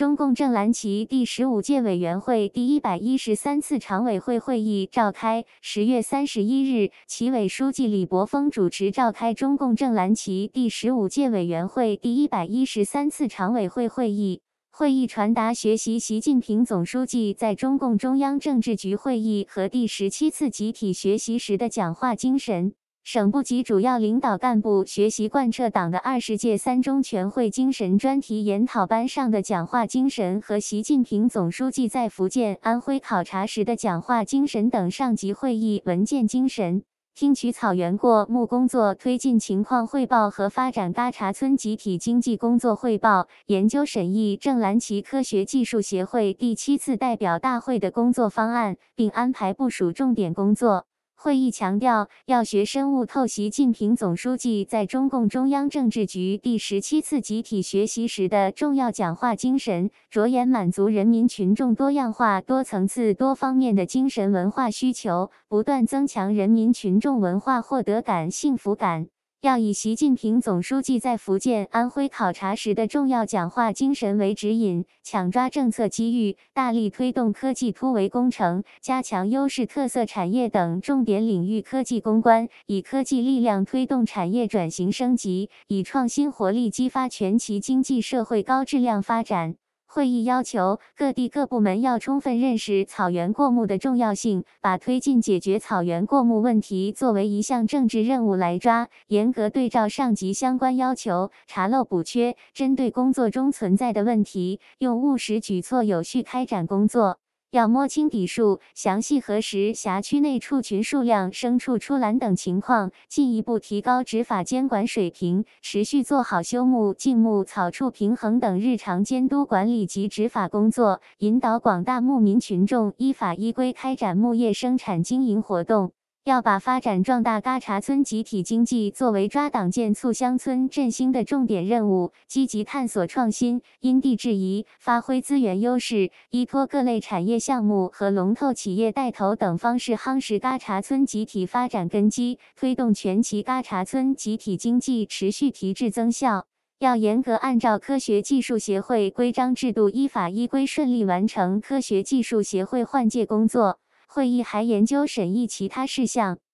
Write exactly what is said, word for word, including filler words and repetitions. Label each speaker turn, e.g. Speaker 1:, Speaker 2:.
Speaker 1: 中共正蓝旗第十五届委员会第一百一十三次常委会会议召开。十月三十一日，其委书记李伯峰主持召开中共正蓝旗第十五届委员会第一百一十三次常委会会议。会议传达学习习近平总书记在中共中央政治局会议和第十七次集体学习时的讲话精神。省部级主要领导干部学习贯彻党的二十届三中全会精神专题研讨班上的讲话精神和习近平总书记在福建、安徽考察时的讲话精神等上级会议文件精神。听取草原过目工作推进情况汇报和发展嘎查村集体经济工作汇报，研究审议正蓝旗科学技术协会第七次代表大会的工作方案，并安排部署重点工作。会议强调，要学深悟透习近平总书记在中共中央政治局第十七次集体学习时的重要讲话精神，着眼满足人民群众多样化、多层次、多方面的精神文化需求，不断增强人民群众文化获得感、幸福感。要以习近平总书记在福建、安徽考察时的重要讲话精神为指引，抢抓政策机遇，大力推动科技突围工程，加强优势特色产业等重点领域科技攻关，以科技力量推动产业转型升级，以创新活力激发全旗经济社会高质量发展。会议要求各地各部门要充分认识草原过目的重要性，把推进解决草原过目问题作为一项政治任务来抓，严格对照上级相关要求，查漏补缺，针对工作中存在的问题，用务实举措有序开展工作。要摸清底数，详细核实辖区内畜群数量、牲畜出栏等情况，进一步提高执法监管水平，持续做好休牧、禁牧、草畜平衡等日常监督管理及执法工作，引导广大牧民群众依法依规开展牧业生产经营活动。要把发展壮大嘎查村集体经济作为抓党建促乡村振兴的重点任务，积极探索创新，因地制宜，发挥资源优势，依托各类产业项目和龙头企业带头等方式夯实嘎查村集体发展根基，推动全旗嘎查村集体经济持续提质增效。要严格按照科学技术协会规章制度，依法依规顺利完成科学技术协会换届工作。会议还研究审议其他事项。